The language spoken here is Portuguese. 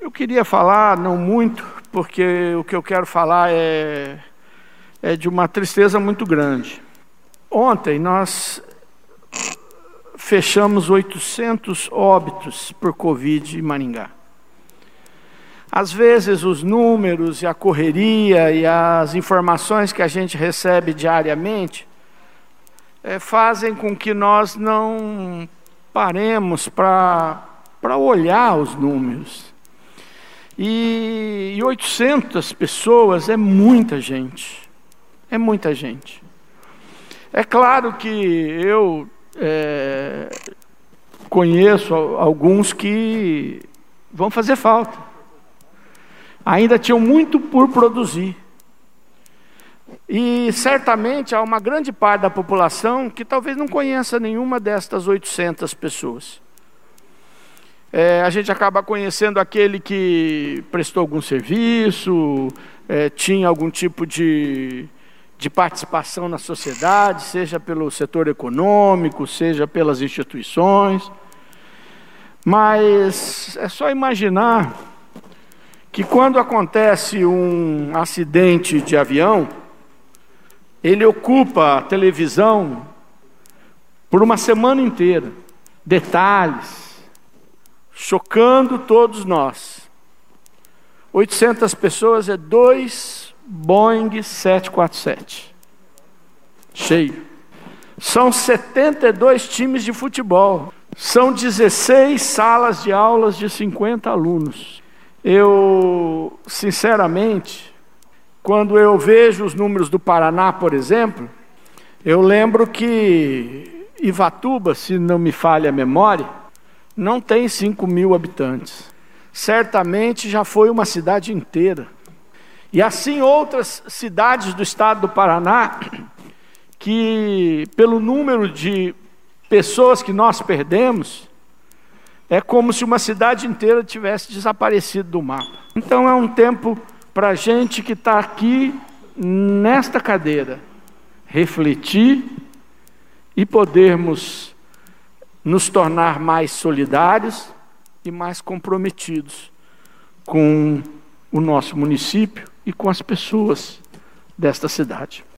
Eu queria falar, não muito, porque o que eu quero falar é de uma tristeza muito grande. Ontem nós fechamos 800 óbitos por Covid em Maringá. Às vezes os números e a correria e as informações que a gente recebe diariamente fazem com que nós não paremos para olhar os números. E 800 pessoas é muita gente. É muita gente. É claro que eu conheço alguns que vão fazer falta. Ainda tinham muito por produzir. E certamente há uma grande parte da população que talvez não conheça nenhuma destas 800 pessoas. A gente acaba conhecendo aquele que prestou algum serviço, tinha algum tipo de participação na sociedade, seja pelo setor econômico, seja pelas instituições. Mas é só imaginar que quando acontece um acidente de avião, ele ocupa a televisão por uma semana inteira. Detalhes, chocando todos nós. 800 pessoas é 2 Boeing 747. Cheio. São 72 times de futebol. São 16 salas de aulas de 50 alunos. Eu, sinceramente, quando eu vejo os números do Paraná, por exemplo, eu lembro que Ivatuba, se não me falha a memória, não tem 5.000 habitantes. Certamente já foi uma cidade inteira. E assim outras cidades do estado do Paraná, que pelo número de pessoas que nós perdemos, é como se uma cidade inteira tivesse desaparecido do mapa. Então é um tempo para a gente que está aqui nesta cadeira, refletir e podermos nos tornar mais solidários e mais comprometidos com o nosso município e com as pessoas desta cidade.